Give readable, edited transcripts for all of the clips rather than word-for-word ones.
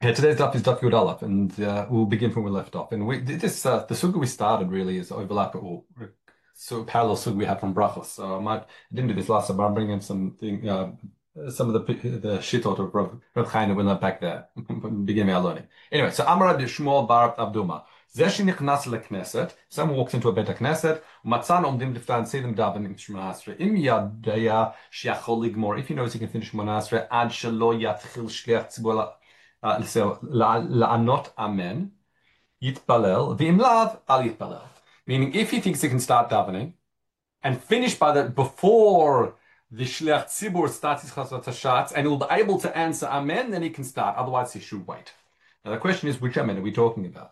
Yeah, today's daf is daf Yud Aleph, and we'll begin from where we left off. And the sugya we started really is overlap or so parallel sugya we had from brachos. So I didn't do this last time, but I'm bringing some of the shitot of Rav Chaim when I'm back there. Begin our learning. Anyway, so Amar Rabbi Shmuel bar Abduma. Someone walks into a Bet Knesset, Matzan omdim lifta and see them davening Shemona Esrei. Im yadaya shiachol ligmor. If he knows he can finish Shemona Esrei, ad shelo yatchil shliach tzibur la'anot amen, yitbalel, v'im lav al yitbalel. Meaning, if he thinks he can start davening and finish before the shliach tzibur starts his chasvat hashatz, and he'll be able to answer amen, then he can start. Otherwise, he should wait. Now, the question is, which amen are we talking about?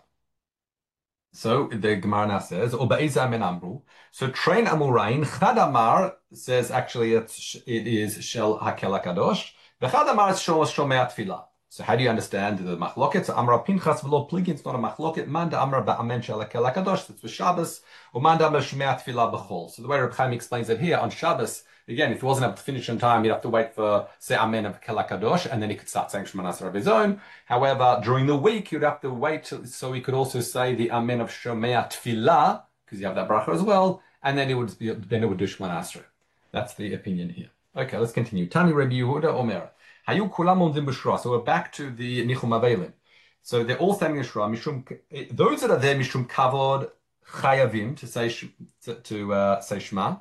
So the Gemara now says, "Oba'iza amen amru." So train amurain. Chad amar says actually it is shel hakel hakadosh. The Chad amar is shel shomei tefillah. So how do you understand the machloket? So Amra Pinchas v'lo pligin, it's not a machloket. Manda Amra ba'amen shel hakel hakadosh. It's with Shabbos. Umanda Amra shomei tefillah b'chol. So the way Reb Chaim explains it here on Shabbos. Again, if he wasn't able to finish on time, he'd have to wait for, say, Amen of Kel HaKadosh, and then he could start saying Shemona Esrei of his own. However, during the week, you'd have to wait so he could also say the Amen of Shomea Tfilah, because you have that bracha as well, and then it would do Shemona Esrei. That's the opinion here. Okay, let's continue. Tani Rabbi Yehuda Omer. Hayu kulam omdim b'shra. So we're back to the Nichum Avelim. So they're all standing in Shra. Those that are there, Mishum Kavod Chayavim, to say Shema.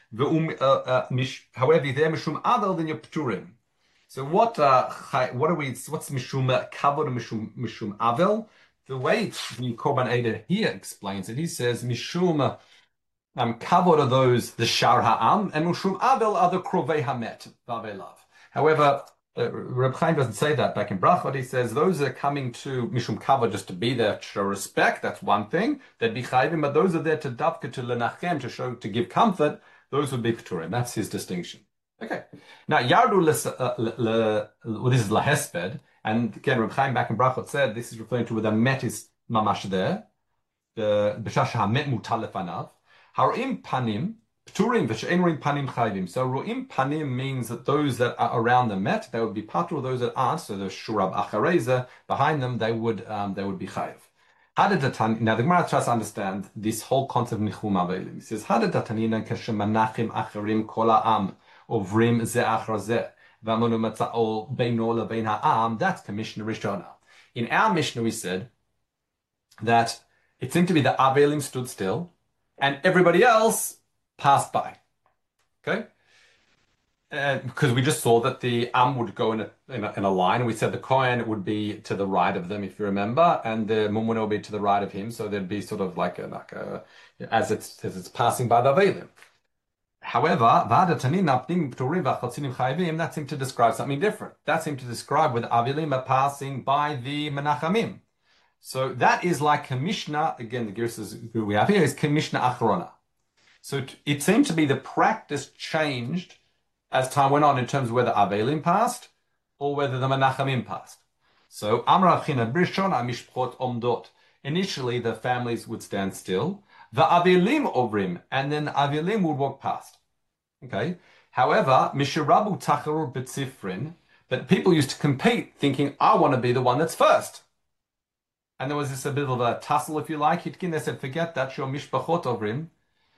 However, there mishum avel, then you're pturim. So what are we? What's mishum kavod and mishum avel? The way the Korban Eder here explains it, he says mishum kavod are those the shar ha'am, and mishum avel are the krovei hamet vavelav. However, Reb Chaim doesn't say that back in Brachot. He says those are coming to mishum kavod just to be there to show respect. That's one thing. They'd be chayvim, but those are there to davka, to lenachem, to give comfort. Those would be Pturim. That's his distinction. Okay. Now, Yardu, this is Lahesped, and again, Reb Chaim back in Brachot said this is referring to where the Met is mamash there, the B'shash HaMet mutal lefanav. Haroim panim, Pturim, v'she'en roim panim chayvim. So, roim panim means that those that are around the Met, they would be patur, those that aren't, so the Shurab Achareza, behind them, they would be chayiv. Now the Gemara tries to understand this whole concept of Nichum Avelim. It says, "Hadatanina kashemanachim acharim kol ha'am ovrim ze achar ze v'amonu matzao beino lebein ha'am." That's the Mishnah Rishona. In our Mishnah, we said that it seemed to be that Avelim stood still and everybody else passed by. Okay. Because we just saw that the would go in a line, and we said the Kohen would be to the right of them, if you remember, and the Mumuna would be to the right of him, so there'd be sort of like as it's passing by the Avelim. However, that seemed to describe something different. That seemed to describe when the Avelim are passing by the Menachamim. So that is like a Mishnah, again, the Gerses who we have here is Mishnah Achrona. So it seemed to be the practice changed as time went on in terms of whether Avelim passed or whether the Menachamim passed. So Amar Avchina Brishon Amishpot Omdot. Initially, the families would stand still. The Avelim Ovrim, and then Avelim would walk past. Okay. However, Mishirabu Tacharur Betzifrin, but people used to compete thinking, I want to be the one that's first. And there was this a bit of a tussle, if you like. Hitkin, they said, forget that, your Mishpachot Ovrim.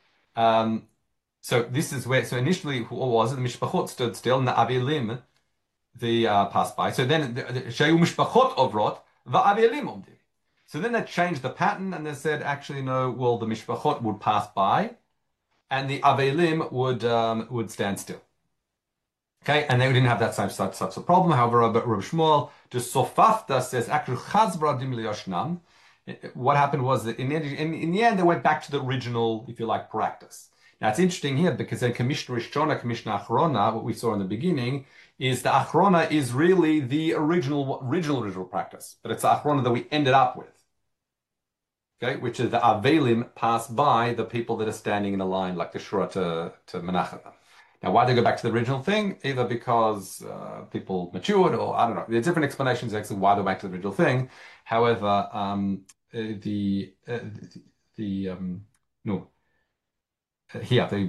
So this is where, so initially, what was it? The Mishpachot stood still, and the Avelim, passed by. So then, Shayu Mishpachot Ovrot, the Avelim Omdim. So then they changed the pattern, and they said, actually, no, well, the Mishpachot would pass by, and the Avelim would stand still. Okay, and they didn't have that such a problem. However, Rabbi Shmuel, just Sofafta says, actually, Chazbra Dim Liyoshnam. What happened was that in the end, they went back to the original, if you like, practice. Now, it's interesting here because in Mishnah Rishona, Mishnah Achrona, what we saw in the beginning, is the Achrona is really the original practice. But it's the Achrona that we ended up with. Okay, which is the Avelim pass by the people that are standing in a line, like the Shura to Menachem. Now, why they go back to the original thing? Either because people matured, or I don't know. There's different explanations as to why they go back to the original thing. However, the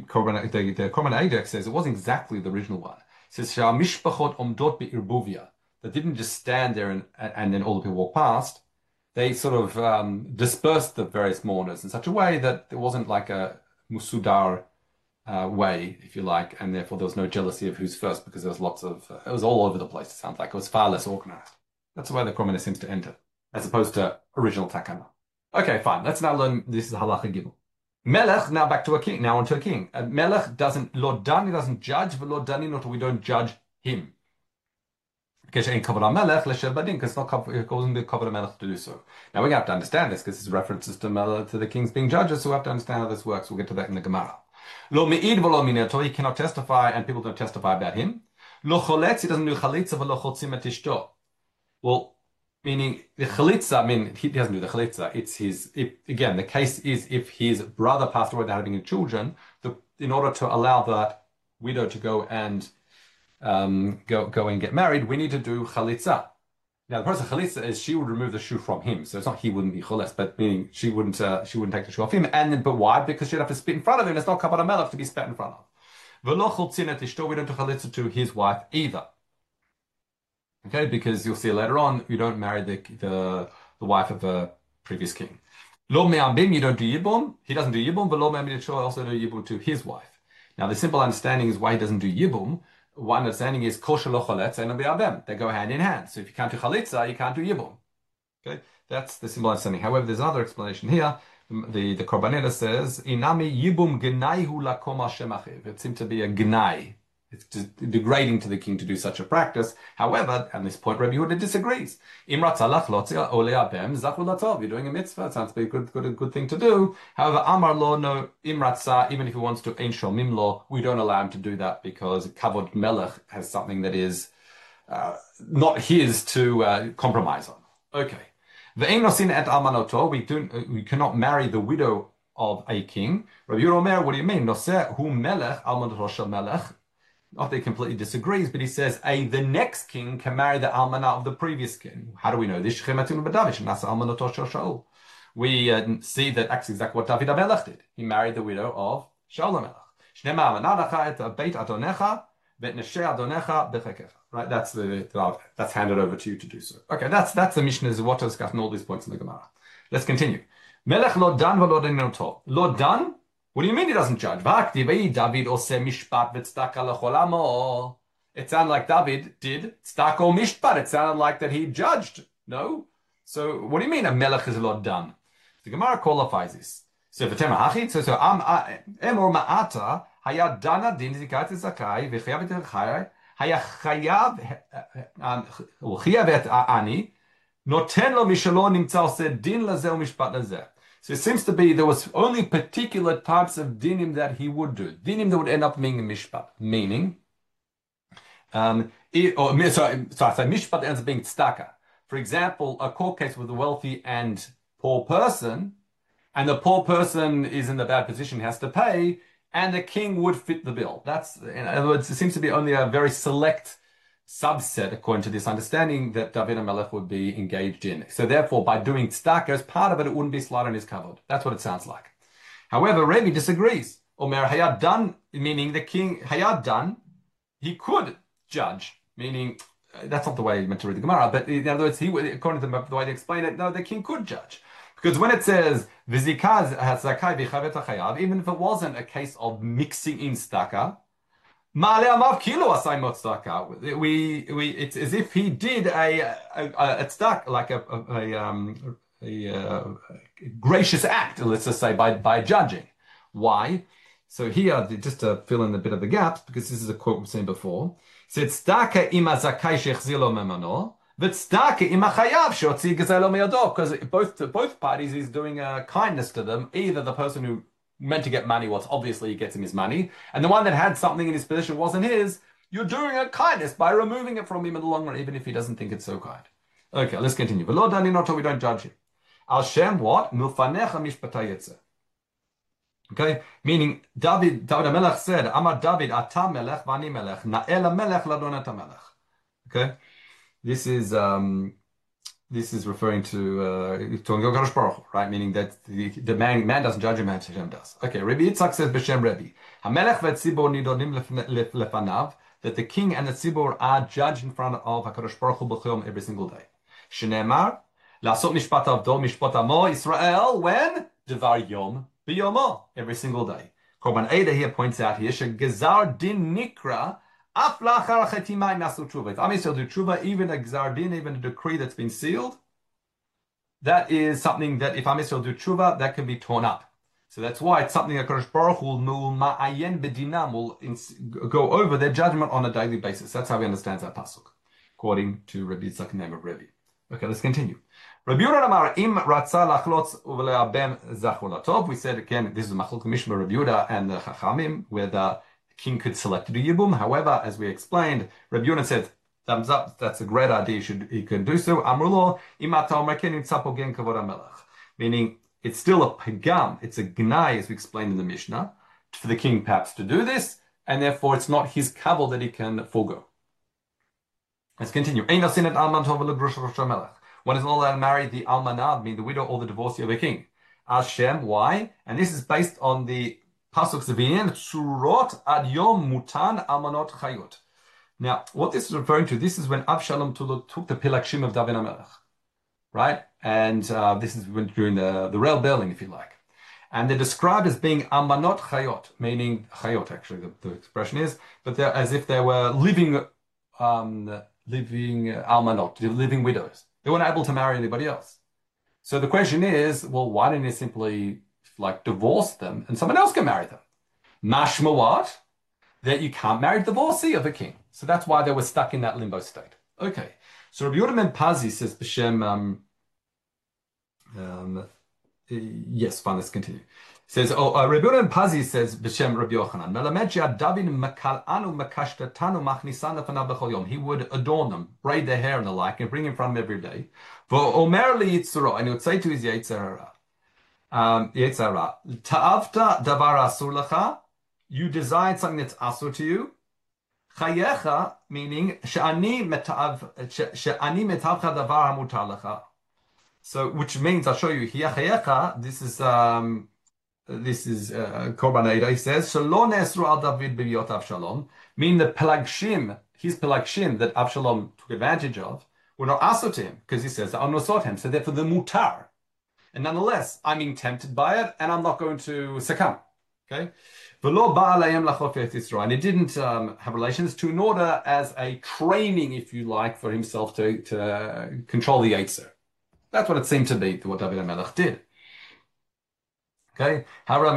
Korban Edek says it wasn't exactly the original one. It says Mishpachot Omdot Be'irbuvia. that didn't just stand there and then all the people walk past. They sort of dispersed the various mourners in such a way that there wasn't like a musudar way, if you like, and therefore there was no jealousy of who's first because there was lots of, it was all over the place, it sounds like. It was far less organized. That's the way the Korban seems to enter, as opposed to original takana. Okay, fine. Let's now learn, this is halacha gimel. Melech, now back to a king, now onto a king. Melech doesn't, Lord Dani doesn't judge, but Lord Dani, not we don't judge him. Because it's not causing the kavod melech to do so. Now we have to understand this because it's references to the kings being judges, so we have to understand how this works. We'll get to that in the Gemara. Lo me'id v'lo minato, he cannot testify, and people don't testify about him. Lo choletz, he doesn't do chalitza v'lo chotzim et ishto. Well, meaning the chalitza, I mean, he doesn't do the chalitza. It's his, again, the case is if his brother passed away without having any children, in order to allow that widow to go and go and get married, we need to do chalitza. Now, the person chalitza is she would remove the shoe from him, so it's not he wouldn't be choles, but meaning she wouldn't take the shoe off him. And then, but why? Because she'd have to spit in front of him. It's not kabbal melech to be spat in front of. V'lo chultzin et ishto, we don't do chalitza to his wife either. Okay, because you'll see later on, you don't marry the wife of a previous king. Lo me'ambim, you don't do yibum. He doesn't do yibum, but lo me'ambim also do yibum to his wife. Now, the simple understanding is why he doesn't do yibum. One understanding is kol shelo choletz and bi'abem. They go hand in hand. So if you can't do chalitza, you can't do yibum. Okay, that's the simple understanding. However, there's another explanation here. The Korban says inami yibum gnaihu lakom Hashem achiv. It seemed to be a gnai. It's degrading to the king to do such a practice. However, at this point, Rabbi Yehuda disagrees. You're doing a mitzvah. It sounds to be a good thing to do. However, Amar lo no imratza, even if he wants to ein shomim lo, we don't allow him to do that because kavod melech has something that is not his to compromise on. Okay. Ve'ein nosin et almanoto, we cannot marry the widow of a king. Rabbi Yehuda Omer, what do you mean? Noseh hu melech almanoto shel melech. Not that he completely disagrees, but he says, the next king can marry the almanah of the previous king. How do we know this? We see that that's exactly what David HaMelech did. He married the widow of Shaul HaMelech. Right? That's handed over to you to do so. Okay, that's the Mishnah's what has gotten all these points in the Gemara. Let's continue. Melech lo dan v'lo dinoto. Lo dan? What do you mean he doesn't judge? It sounded like David did tzedakah mishpat. It sounded like that he judged. No? So what do you mean a melech is a lot done? The Gemara qualifies this. So for Temahachit, so emor ma'ata hayad dana din zikat zakai v'chayav et chayai hayachayav chayav et ani noten lo mishalo nimtza oseh din lazeh u'mishpat lazeh. So it seems to be there was only particular types of dinim that he would do. Dinim that would end up being a mishpat, meaning, I say mishpat ends up being tzedakah. For example, a court case with a wealthy and poor person, and the poor person is in the bad position, has to pay, and the king would fit the bill. That's, in other words, it seems to be only a very select subset, according to this understanding, that David HaMelech would be engaged in. So therefore, by doing tzedakah as part of it, it wouldn't be slaughtered in his kavod. That's what it sounds like. However, Rebbe disagrees. Omer hayad dan, meaning the king hayad dan, he could judge, meaning that's not the way he meant to read the Gemara, but in other words, according to the way they explain it, no, the king could judge. Because when it says v'zikaz hazakai v'chavet hachayav, even if it wasn't a case of mixing in tzedakah, it's as if he did a tzedakah, like a gracious act, let's just say, by judging. Why? So here, just to fill in a bit of the gaps, because this is a quote we've seen before, it said, tzedakah ima zakai shechzilo memano, but tzedakah ima chayav sheotzi gazelo meyado, because both parties is doing a kindness to them, either the person who meant to get money, what's obviously he gets him his money, and the one that had something in his possession wasn't his, you're doing a kindness by removing it from him in the long run, even if he doesn't think it's so kind. Okay, let's continue. V'lo dani noto, we don't judge him. Al Shem what? Milfanecha mishpata yetze. Okay, meaning David HaMelech said, Amar David, ata melech v'ani melech, na'el melech ladon et melech. Okay, this is referring to Kadosh Baruch Hu, right? Meaning that the man doesn't judge him, Hashem does. Okay, Rabbi Yitzchak says B'Shem Rebbe, Hamelech v'tzibor nidonim lefanav that the king and the tzibur are judged in front of HaKadosh Baruch Hu b'chayom every single day. Shneimar, la'asot mishpat avdo mishpat amo Israel, when? Devar yom b'yomo, every single day. Korban Eda here points out here, shegezar din nikra, af lachar chetimai nasu tshuva. If Am Yisrael do tshuva, even a gzar din, even a decree that's been sealed, that is something that if Am Yisrael do tshuva, that can be torn up. So that's why it's something that Kadosh Baruch Hu will ma'ayen bedinam, will go over their judgment on a daily basis. That's how we understand that pasuk, according to Rabbi Yitzchak, name of Rabbi. Okay, let's continue. Rabbi Yehuda Amar im ratza lachlotz uveleabem zachulatov. We said again, this is Machlok Mishma Rabbi Yehuda and the Chachamim, where the king could select to do yibum. However, as we explained, Rabbi Yehuda said, thumbs up, that's a great idea, he can do so. Amrulo im ata omer ken nitzapo gen kavod hamelech, meaning it's still a pagam, it's a gnai, as we explained in the Mishnah, for the king perhaps to do this, and therefore it's not his kavod that he can forego. Let's continue. One is not allowed to marry the almanah, meaning the widow or the divorcee of a king. Hashem, why? And this is based on the pasuk Zevin, Tsurot ad yom mutan almanot chayot. Now, what this is referring to, this is when Avshalom took the pilakshim of David HaMelech, right? And this is during the Rel Berlin, if you like. And they're described as being almanot chayot, meaning chayot, actually, the expression is, but they're as if they were living almanot, living widows. They weren't able to marry anybody else. So the question is, well, why didn't he simply divorce them and someone else can marry them? Mashma what? That you can't marry the divorcee of a king. So that's why they were stuck in that limbo state. Okay. So Rabbi Yehuda ben Pazi says, B'Shem, yes, fine, let's continue. Says, Rabbi Yehuda ben Pazi says, B'Shem Rabbi Yochanan, he would adorn them, braid their hair and the like, and bring in front of him every day. And he would say to his Yetzirah, Ta'avta davar asur lecha, you desired something that's asur to you. Chayecha, meaning, she'ani metavcha davar hamutar lecha. So, which means, I'll show you here, chayecha, this is Korban Eda, he says, Shelo nesru al David b'yot Avshalom, meaning the pelagshim, his pelagshim that Avshalom took advantage of, were not asur to him, because he says, I'm not him, so therefore the mutar. And nonetheless, I'm being tempted by it, and I'm not going to succumb. Okay? And he didn't have relations to, in order as a training, if you like, for himself to control the Yetzer. That's what it seemed to be, what David HaMelech did. Okay? No.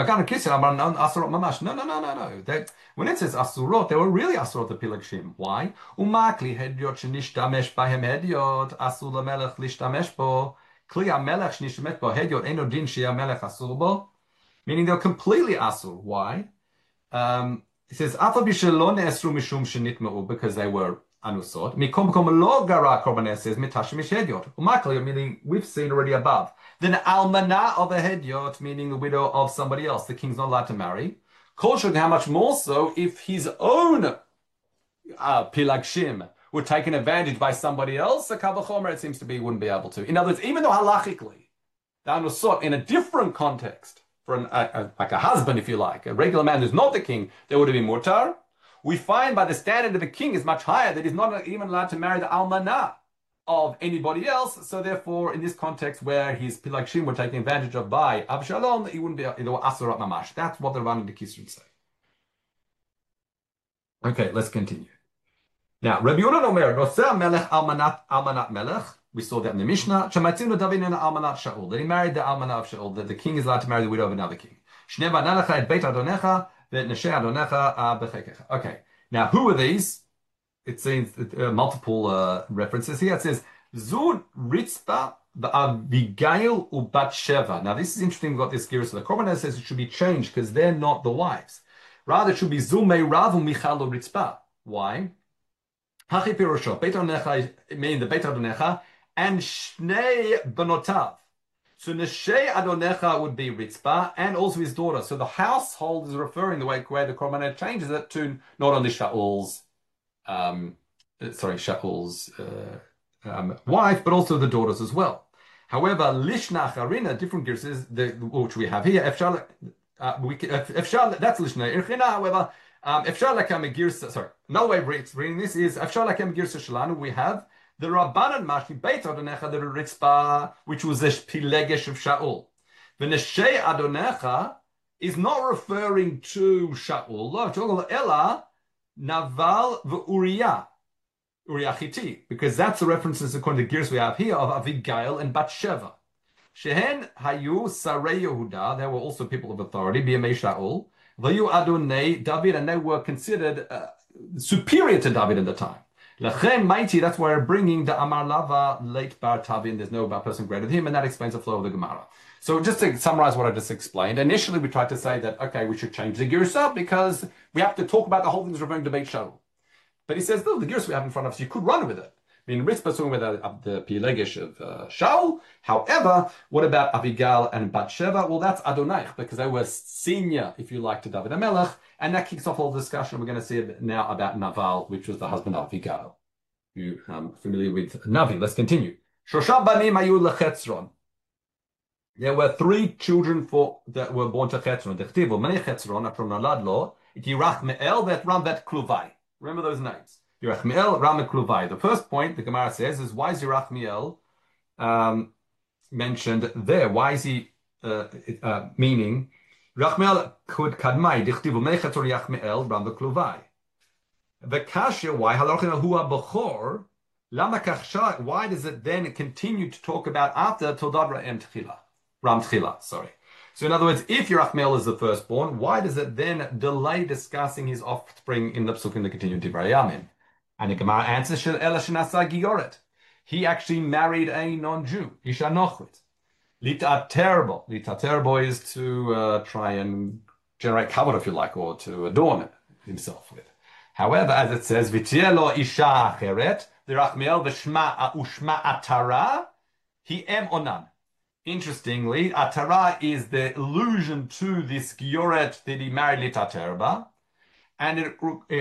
When it says asurot, they were really asurot the pilagshim. Why? Umakli hedyot shenishtamesh bahem hedyot asur lamelech lishtamesh bo kli hamelech shnishtamesh bo hedyot eno din she'hamelech asur bo. Meaning they're completely asur. Why? It says afa b'shelo ne'esru mishum shenitmeu, because they were anusot. Mikom kom lo gara korban says mitashim ish hedyot. Umakli, meaning we've seen already above. Then almanah of a hedyot, meaning the widow of somebody else, the king's not allowed to marry. Kol shog, how much more so if his own pilagshim were taken advantage by somebody else? The kavachomer, it seems to be, wouldn't be able to. In other words, even though halachically, the anusot in a different context, for like a husband, if you like, a regular man who's not the king, there would have been mutar. We find by the standard of the king is much higher that he's not even allowed to marry the almanah of anybody else. So therefore, in this context where his pilagshim were taken advantage of by Avshalom, he wouldn't be asurat mamash. That's what the Ran and the Kisrin say. Okay, let's continue. Now, Rabbi Yehuda Omer, Noseh Melech almanat melech. We saw that in the Mishnah. Shematzinu David and almanat Shaul. That he married the almanat of Shaul. That the king is allowed to marry the widow of another king. Shnei banalecha et beit adonecha ve'et neshei adonecha bechekecha. Okay. Now, who are these? It seems multiple references here. It says Zud Ritzpa Abigail uBatsheva. Now, this is interesting. We've got this here. So the Korban says it should be changed because they're not the wives. Rather, it should be Zumei Ravu Michal Ritzpa. Why? Hachi Pirosho Beit Adonecha, meaning the Beit Adonecha, and Shnei Benotav. So Neshei Adonecha would be Ritzpah and also his daughter. So the household is referring the way the Korban changes it to not only Shaul's wife, but also the daughters as well. However, Lishna Charina, different gears, which we have here, that's Lishna Irchina. However, Sorry, another way of reading this is Afshar Lakem Girsa Shalanu. We have the Rabbanan Mashmi Beit Adonecha the Ritzpah, which was the Pilegesh of Shaul. The Neshei Adonecha is not referring to Shaul, Ella Naval v'Uriah, Uriah Chiti, because that's the references according to Gears we have here of Avigail and Bathsheba. Shehen Hayu Sarei Yehuda, there were also people of authority, B'yamei Shaul. Vayu Adonai David, and they were considered superior to David at the time. Lechem Mighty, that's why we're bringing the Amar Lava late Bar Tavin. There's no person greater than him, and that explains the flow of the Gemara. So just to summarize what I just explained, initially we tried to say that, okay, we should change the Girsa because we have to talk about the whole thing is referring to Beit Shaul. But he says, no, the Girsa we have in front of us, you could run with it. I mean, Ritzpah talking about the Pilegesh of Shaul. However, what about Abigail and Bathsheba? Well, that's Adonai, because they were senior, if you like, to David HaMelech, and that kicks off all the discussion. We're going to see now about Naval, which was the husband of Abigail. You familiar with Navi? Let's continue. Shosha banim hayu leChetzron. There were 3 children that were born to Chetzron. Dechtivu many Chetzron from Nalad lo it Yerachmeel vet Ram vet Kluvai. Remember those names. Yerachmeel, Ram, and Kluvai. The first point the Gemara says is, why is Yerachmeel mentioned there? Why is he meaning Yerachmeel could kadmai dichtivu mechator Yerachmeel Ram v'Kluvai. The kasha, why halachina hua bechor lama kachsha? Why does it then continue to talk about after Todad Ram Tchila? Sorry. So in other words, if Yerachmeel is the firstborn, why does it then delay discussing his offspring in the psukim that continue Divrei Yamin? And the Gemara answers, Ela shenasa giyoret. He actually married a non-Jew, Isha Nochrit. Lita terrible. Lita terrible is to try and generate kavod, if you like, or to adorn himself with. However, as it says, V'tielo Isha Acheret, the Yerachmeel v'shma ushma Atara, he em onan. Interestingly, Atara is the allusion to this Gioret that he married Lita Terba. And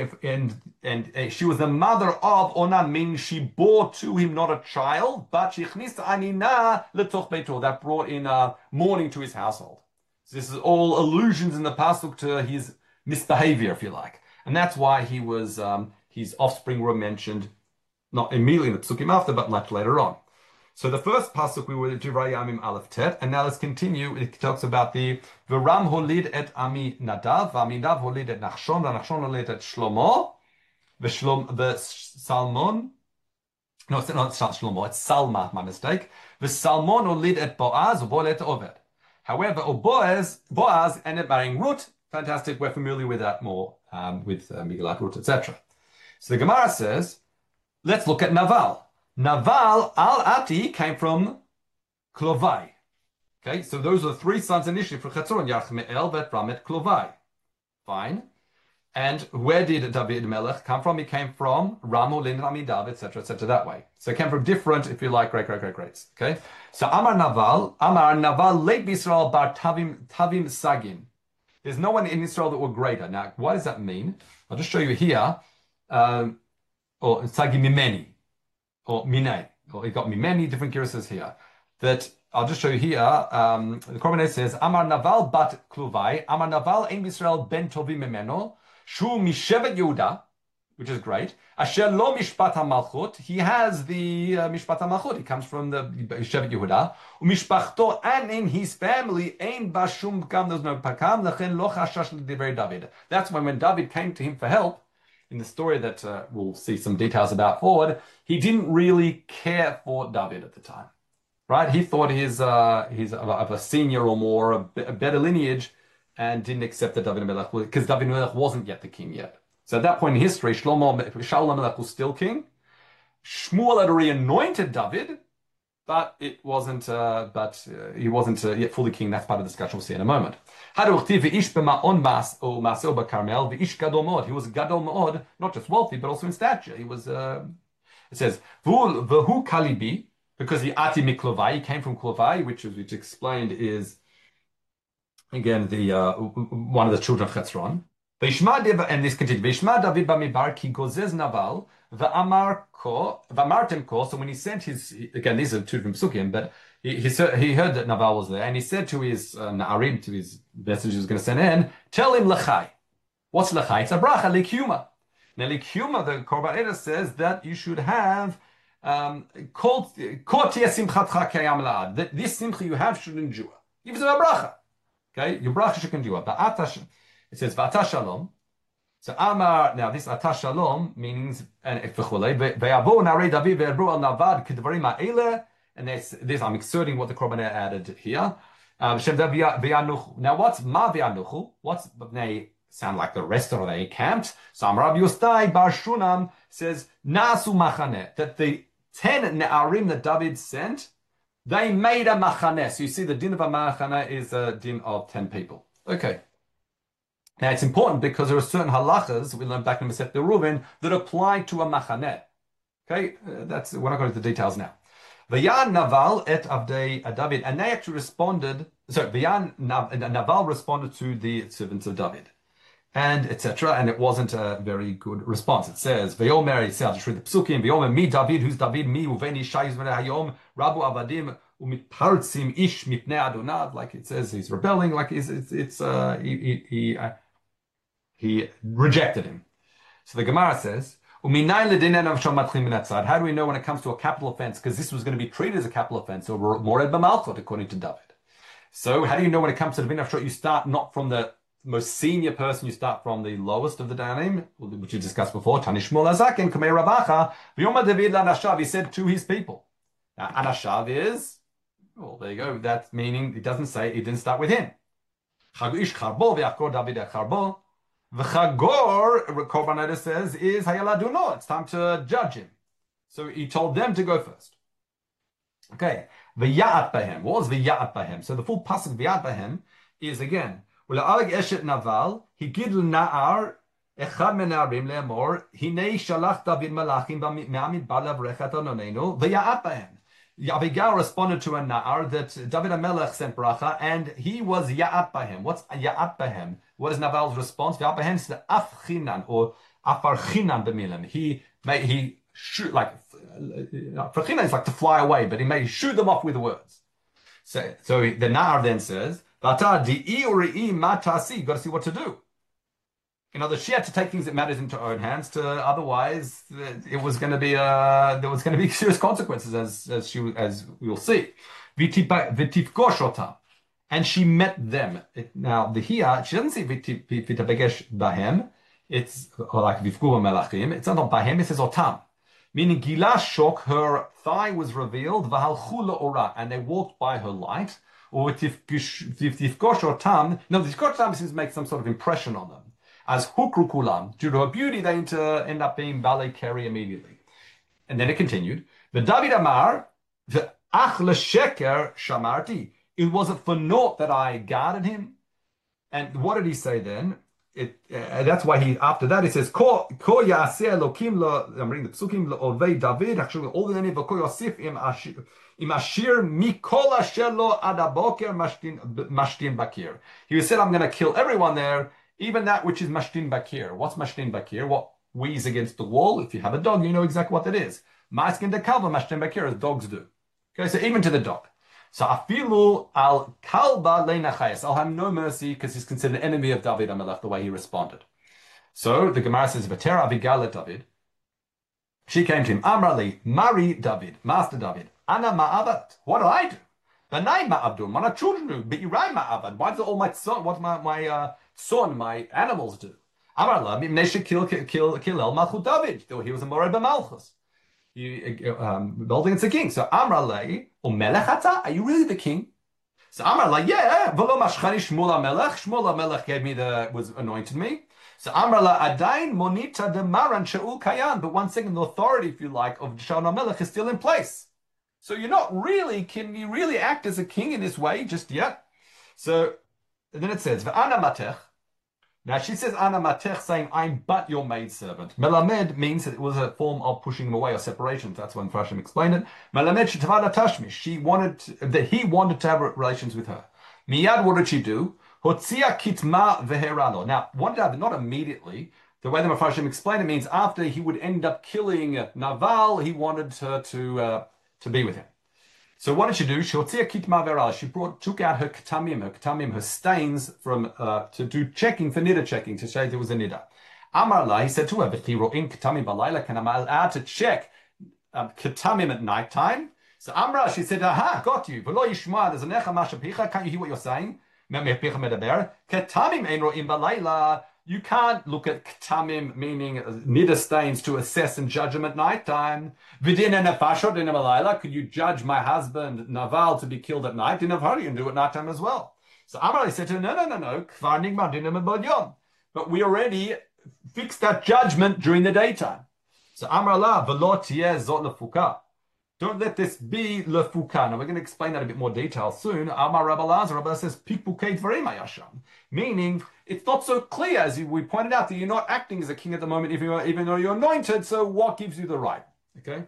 she was the mother of Onan, meaning she bore to him not a child, but she chnisa anina letoch beito, that brought in mourning to his household. So this is all allusions in the pasuk to his misbehavior, if you like, and that's why he was his offspring were mentioned not immediately in the psukim after, but much later on. So the first pasuk we were Divrei Yamim Aleph Tet, and now let's continue. It talks about the V'Ram holid et Ami Nadav, V'Aminadav holid et Nachshon, Nachshon holid et Shlomo, the Salmon. No, it's not Shlomo. It's Salma. My mistake. The Salmon holid et Boaz, Boaz et Oved. However, Boaz ended up marrying Ruth. Fantastic. We're familiar with that more with Migdalat Ruth, etc. So the Gemara says, let's look at Naval. Naval al-Ati came from Klovai. Okay, so those are the 3 sons initially for Chetzron, Yerachmeel, Vet Ram, et Klovai. Fine. And where did David Melech come from? He came from Ram, Olin, Amidav, etc., that way. So it came from different, if you like, greats. Okay, so Amar Naval, late Bisrael bar Tavim Sagim. There's no one in Israel that were greater. Now, what does that mean? I'll just show you here. Or Sagim Mimeni. Or Minay, or it got me many different curses here. That I'll just show you here. The Korban says, Amar Naval bat Kluvai, Amar Naval ein Yisrael ben Tovi memeno, Shu mishevet Yehuda, which is great. Asher lo mishpat hamalchut, he has the mishpat hamalchut. He comes from the Shevet Yehuda. Umishpachto, and in his family, ein bashum pkam, there's no pakam, lechen lo chashash l'divrei David. That's when David came to him for help. In the story that we'll see some details about forward, he didn't really care for David at the time, right? He thought he's of a senior or more, a better lineage, and didn't accept that David Melech, because David Melech wasn't yet the king yet. So at that point in history, Shaul HaMelech was still king. Shmuel had already anointed David, but it wasn't. He wasn't yet fully king. That's part of the discussion we'll see in a moment. He was gadol mod. He was gadol mod, not just wealthy, but also in stature. He was. It says v'hu kalibi, because the ati miklovai, he came from Klovai, which explained is again the one of the children of Chetzron. And this continues. V'ishma David b'mibar ki gozez naval v'amartem ko. So when he sent his, again, these are 2 different psukim, but he heard that Naval was there, and he said to his na'arim, to his messengers he was going to send in, tell him lechai. What's lechai? It's a bracha, likuma. Now, likuma, the Korban Eder says that you should have this simcha you have should endure. Even a bracha. Okay, your bracha should endure. It says v'ata shalom. So Amar, now this Ata Shalom means and Ve'avu Narei David ve'erbu al Navad kedvarim ha'ele, and this I'm exerting what the Korban added here. Now what's ma ve'anuchu? What's they sound like the rest of they camped? So Amar Rabbi Yostai Bar Shunam says Nasu Machaneh, that the 10 Ne'arim that David sent, they made a machaneh. So you see the din of a machaneh is a din of 10 people. Okay. Now it's important because there are certain halachas we learned back in Masechet Reuven that apply to a machaneh. Okay, we're not going into the details now. V'yan Naval et Avdei David, and they actually responded. So V'yan Naval responded to the servants of David, and etc. And it wasn't a very good response. It says V'yomer, it says, I'll just read the psukim. V'yomer mi David, who's David? Mi uveni shayis v'nei hayom rabu avadim umitpartzim ish mipnei Adonai. Like it says, he's rebelling. Like he rejected him. So the Gemara says, how do we know when it comes to a capital offense? Because this was going to be treated as a capital offense, or mored b'malchot, according to David. So how do you know when it comes to the din of shot, you start not from the most senior person, you start from the lowest of the danim, which we discussed before, Tanishmol Azaken, Kamei Rabacha, V'yoma David l'anashav, he said to his people. Now, anashav is, well, there you go, that's meaning, it doesn't say, it didn't start with him. Chagish charbo, v'yachkor David charbo. The Chagor, Korban Eder says, is Hayaladuno. It's time to judge him. So he told them to go first. Okay. V'ya'at bahem. What was v'ya'at bahem? So the full pasuk v'ya'at bahem is again, Ula'aleg eshet naval, higidl na'ar, echad menarim le'amor, hinei shalach David malachim me'amid balav rechat ononenu, v'ya'at bahem. Abigail responded to a na'ar that David HaMelech sent bracha, and he was ya'at bahem. What's ya'at bahem? What is Naval's response? Ya'at bahem is the afchinan or afarchinan b'milim. He shoot like farchinan is like to fly away, but he may shoot them off with words. So the na'ar then says, "Vata di'i uri'i matasi." You got to see what to do. You know, she had to take things that matters into her own hands. Otherwise, it was going to be there was going to be serious consequences, as we'll see. V'tifgosh, and she met them. Now the here she doesn't say v'tabegesh bahem. It's like v'fgu melachim. It's not bahem. It says otam, meaning gila shok. Her thigh was revealed. V'halchu le'ora, and they walked by her light. Or v'tifgosh otam. No, v'tifgosh otam seems to make some sort of impression on them. As hukru kulam, due to her beauty, they end up being ballet carry immediately. And then it continued. The David Amar, the ach l'sheker shamarti. It wasn't for naught that I guarded him. And what did he say then? That's why after that he says, Ko yaseh elokim lo, I'm reading the psukim, lo David, actually all the name of Ko Yosif im ashir mikol asher lo adaboker mashtin bakir. He said, I'm going to kill everyone there, even that which is mashtin bakir. What's mashtin bakir? What wheeze against the wall? If you have a dog, you know exactly what that is. Ma'askin de kalva mashtin bakir, as dogs do. Okay, so even to the dog. So afilu al kalba leinachayas. I'll have no mercy because he's considered an enemy of David HaMelech, the way he responded. So the Gemara says, Vatera Abigail at David. She came to him, Amrali, Mari David, Master David, Ana ma'avat. What do I do? Banai ma'abdu, mana children do, bi'irai ma'avat. Why does all my son, what my son, my animals do? Amrala, Mimnesha kill El Malchut David. He was a Mored B'Malchus. Building it's a king. So Amrale, Melech ata? Are you really the king? So Amrale, yeah. V'lo mashchani Shmuel HaMelech. Shmuel HaMelech gave me was anointed me. So Amrala, Adain monita de maran she'ul kayan. But 1 second, the authority, if you like, of Shaul HaMelech is still in place. So can you really act as a king in this way just yet? So then it says, V'ana matech. Now she says Ana Matech, saying I'm but your maidservant. Melamed means that it was a form of pushing him away or separation. That's when Farshim explained it. Melamed shetavada tashmish. He wanted to have relations with her. Miyad, what did she do? Hotzia kitma veheralo. Now, not immediately. The way the Mefarshim explained it means after he would end up killing Naval, he wanted her to be with him. So what did she do? She took out her ketamim, her stains from to do checking for nida checking to say there was a nida. Amar la, he said to her, in ketamim balayla, can I allowed to check ketamim at nighttime? So Amra, she said, aha, got you. V'lo yishma, there's an echa mashapicha. Can't you hear what you're saying? Ketamim ein ro'im balayla. You can't look at ketamim, meaning nida stains, to assess and judge them at nighttime. V'din and nefashot in balayla. Could you judge my husband Naval to be killed at night? In Avhari, and do it at nighttime as well. So Amra said to her, no. Kvar nigmar dinim b'yom. But we already fixed that judgment during the daytime. So Amra la v'lo tieh zot lefuka. Don't let this be lefuka. Now we're going to explain that a bit more detail soon. Amar Rabbi Lazar, Rabbi says pikbukei dvarim hayasham, meaning it's not so clear as we pointed out that you're not acting as a king at the moment, even though you're anointed. So what gives you the right? Okay.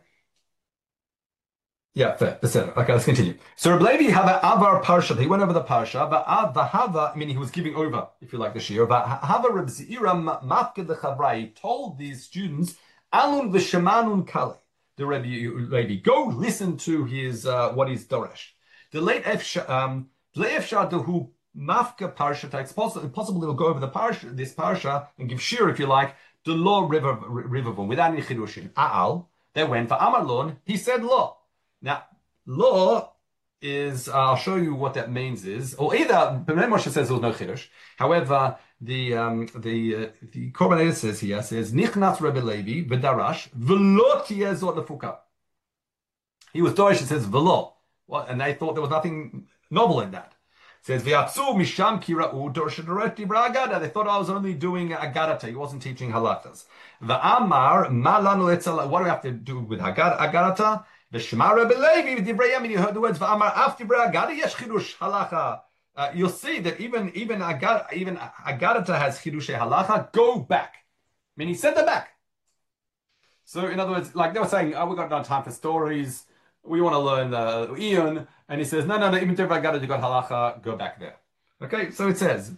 Yeah, fair. Okay, let's continue. So Rabbi Levi have an avar parsha. He went over the parsha. V'hava, meaning he was giving over, if you like, the shir. V'hava Reb Zeira mafked the chavrai. He told these students, alun v'shemanun kale. The Rebbe, go listen to his what he's doresh. The late efshar who mafka parsha. It's possible to go over this parsha and give shir, if you like, the law river without any chidushim. Aal, they went for Amalon. He said law. Now law is I'll show you what that means is, or either Bnei Moshe says there was no chiddush. However, the Korban says Nichnas Rebbe Levi v'darash v'lo tiyeh zot lefuka. He was dorish. It says v'lo, and they thought there was nothing novel in that. It says v'yatzu misham kira'u dorshadoreti bragada. They thought I was only doing agadata. He wasn't teaching halachas. V'amar malanu etzal. What do we have to do with agadata? V'shema Rebbe Levi v'divrei yamin. You heard the words v'amar af divrei agada yesh chidush halacha. You'll see that even Agadata has Chidushei Halacha. Go back. I mean, he sent them back. So, in other words, like they were saying, we got no time for stories. We want to learn Eon. And he says, no, even if Agadata you got Halacha, go back there. Okay, so it says,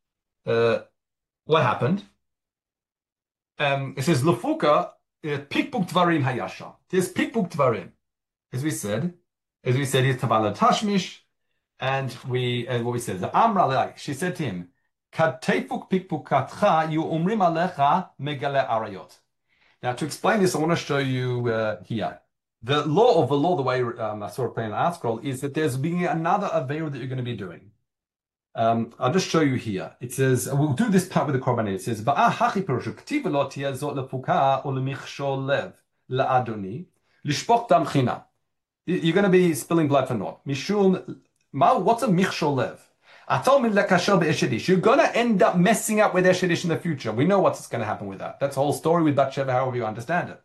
what happened? It says, Lefuka, Pikbuk Dvarim Hayasha. There's Pikbuk Dvarim. As we said, he's Tavala Tashmish. And what we said, the Amra, she said to him, Katefuk pikpukatcha yu umrim alecha megale arayot. Now, to explain this, I want to show you here. The law, the way I saw it playing in the art scroll, is that there's being another aveira that you're going to be doing. I'll just show you here. It says, we'll do this part with the korban. It says, Ba'a hachi perushu k'tiv lo tiyeh zot lefuka o lemichshol lev la'adoni lishpok dam china. You're going to be spilling blood for naught. Mishum. What's a michshol lev? You're going to end up messing up with Eshedish in the future. We know what's going to happen with that. That's the whole story with Bathsheba, however you understand it.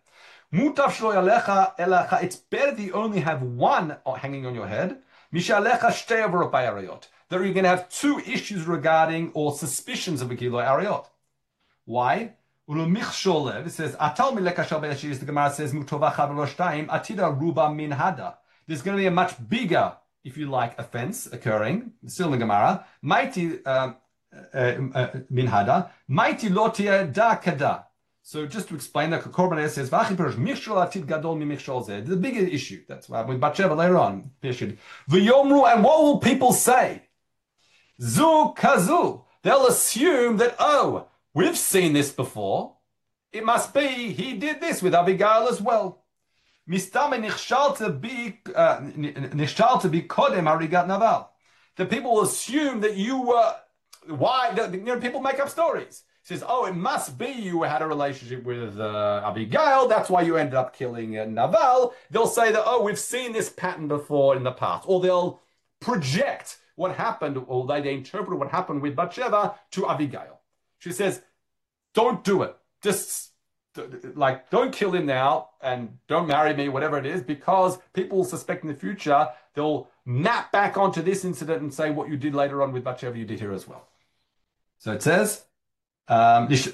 It's better that you only have one hanging on your head. That you're going to have two issues regarding or suspicions of a Giloi Ariot. Why? It says, the Gemara says, Atida Ruba Min Hada. There's going to be a much bigger, if you like, offense occurring, still in the Gemara, mighty minhada, mighty lotia da kada. So just to explain that, Korban says, michshol atid gadol mi michshol zeh. The bigger issue. That's why with Bathsheba later on. V'yomru, and what will people say? Zu kazu. They'll assume that, oh, we've seen this before. It must be he did this with Abigail as well. Mistame nichshal to be kodem harigat naval. The people will assume that you were. Why? People make up stories. It says, oh, it must be you had a relationship with Abigail. That's why you ended up killing Naval. They'll say that, oh, we've seen this pattern before in the past, or they'll project what happened, or they interpret what happened with Bathsheba to Abigail. She says, don't do it. Just. Don't kill him now and don't marry me, whatever it is, because people suspect in the future they'll map back onto this incident and say what you did later on with Bathsheba you did here as well. So it says, it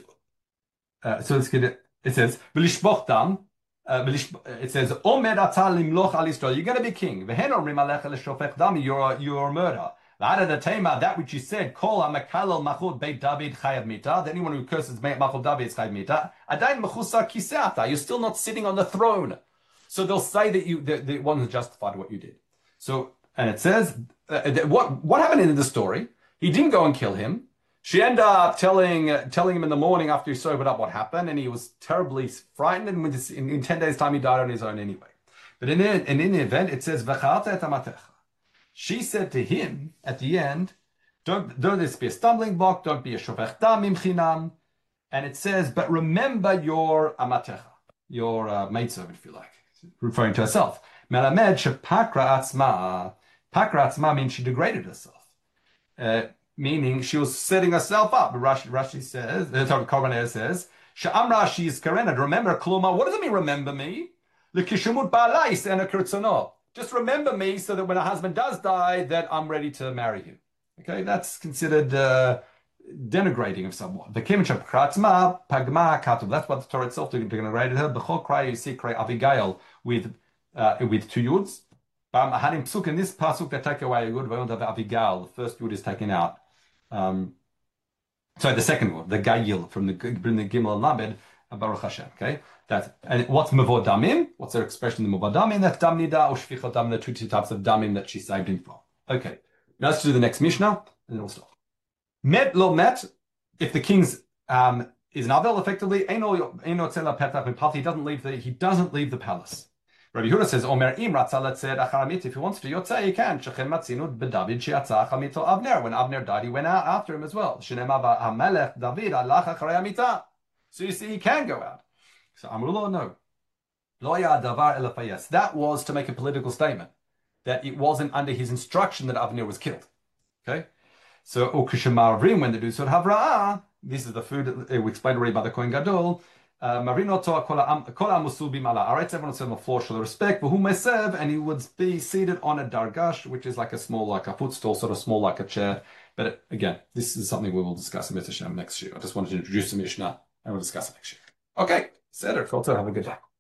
says, it says, Omer atal limloch al Yisrael, you're going to be king. You're a murderer. That which you said, Kol HaMekalel Machut Beit David Chayav Mita, that anyone who curses Machut David is Chayav Mita, Adain Mechusa Kiseata, you're still not sitting on the throne. So they'll say that it wasn't justified what you did. So, and it says, what happened in the story? He didn't go and kill him. She ended up telling him in the morning after he sobered up what happened, and he was terribly frightened. And in 10 days' time, he died on his own anyway. But in the event, it says, "V'charata et amatecha." She said to him at the end, don't this be a stumbling block, don't be a shovech dam im chinam. And it says, but remember your amatecha, your maidservant, if you like, referring to herself. Melamed shepakra atzma. Pakra atzma means she degraded herself, meaning she was setting herself up. Rashi says, Korban says, she'amra she's karenad. Remember kluma. What does it mean? Remember me? L'kishumut ba'alais and a kurtzono. Just remember me so that when a husband does die, that I'm ready to marry you. Okay, that's considered denigrating of someone. The kimchap kratzma pagma katuv. That's what the Torah itself denigrated her. B'chol cry you see cry Abigail with 2 yuds. Hanim psuk in this pasuk they take away a yud. Abigail, the first yud is taken out. Sorry, the second one, the gayil from the Gimel and Lamed. Baruch Hashem. Okay, and what's mavod damim? What's their expression? The mavod damim. That's dam nida or shficha dam. The two types of damim that she saved him from. Okay, now let's do the next mishnah, and then we'll stop. Met lo met. If the king's is an avel, effectively, he doesn't leave the palace. Rabbi Yehuda says, Omer im ratzalet said acharamit. If he wants to yotza, he can. Shechem matzinut beDavid she'atza achamito Avner. When Avner died, he went out after him as well. Shenema hamelech David alach acharei amita. So you see, he can go out. So Amrulo, no. Lo ya davar elafayes. That was to make a political statement that it wasn't under his instruction that Avner was killed. Okay. So ukishemarim when they do sort havra'ah. This is the food we explained already by the Kohen Gadol. Marino toa kol amusul bimala aretz. Everyone said on the floor shall respect. But who may serve, and he would be seated on a dargash, which is like a small, like a footstool, sort of small, like a chair. But again, this is something we will discuss in Mitzvah next year. I just wanted to introduce the Mishnah. And we'll discuss it next year. Okay, Seder, Kol Tov, have a good day.